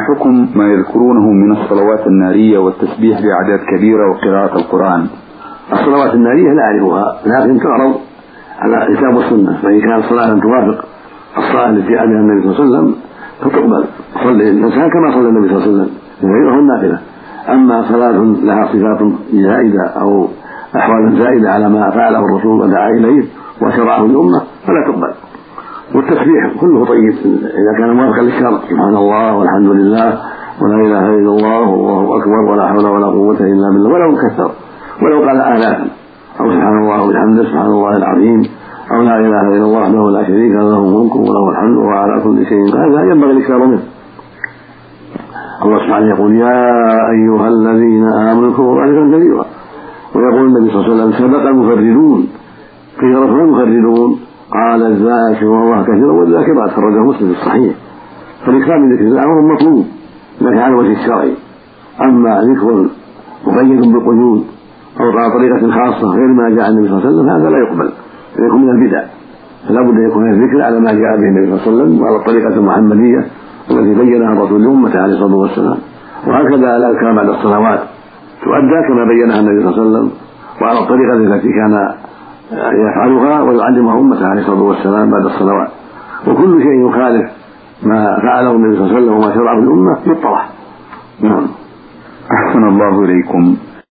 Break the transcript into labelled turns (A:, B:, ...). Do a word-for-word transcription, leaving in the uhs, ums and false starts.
A: حكم ما يذكرونه من الصلوات النارية والتسبيح بأعداد كبيرة وقراءة القرآن؟
B: الصلوات النارية لا أعرفها، لكن تعرض على الكتاب والسنة، فإن كانت صلاة توافق الصلاة التي عليها النبي صلى الله عليه وسلم فتقبل، صلي الإنسان كما صلى النبي صلى الله عليه وسلم غيره النافلة. أما صلاة لها صفات زائدة أو أحوال زائدة على ما فعله الرسول ودعا إليه وشرعه الأمة فلا تقبل. والتسبيح كله طيب إذا كان موافقا للشرع، سبحان الله والحمد لله ولا إله إلا الله والله أكبر ولا حول ولا قوة إلا بالله، ولو كثر ولو قال آلاف، أو سبحان الله وبحمده سبحان الله العظيم، أو لا إله إلا الله وحده لا شريك له له الملك وله الحمد وهو على كل شيء قدير، هذا ينبغي الإكثار منه. الله سبحانه يقول يا أيها الذين آمنوا اذكروا الله كثيرا، ويقول النبي صلى الله عليه وسلم سبق المفردون، قيل رفع المفردون قال الذاكرون الله كثيرا والذاكرات، خرجه مسلم في الصحيح. فالإكثار من ذكر الله أمر مطلوب لكن على الوجه الشرعي. أما ذكر مقيد بالقيود أو على طريقة خاصة غير ما جاء النبي صلى الله عليه وسلم هذا لا يقبل، يكون من البدع. فلا بد أن يكون الذكر على ما جاء به النبي صلى الله عليه وسلم وعلى الطريقة المحمدية التي بينها الرسول لأمته عليه الصلاة والسلام. وهكذا الأذكار بعد الصلوات تؤدى كما بينها النبي صلى الله عليه وسلم وعلى الطريقة التي كان يفعلها ويعلمها أمته عليه الصلاة والسلام بعد الصلوات. وكل شيء يخالف ما فعله النبي صلى الله عليه وسلم وما شرعه الأمة يطرح. نعم.
A: أحسن الله إليكم.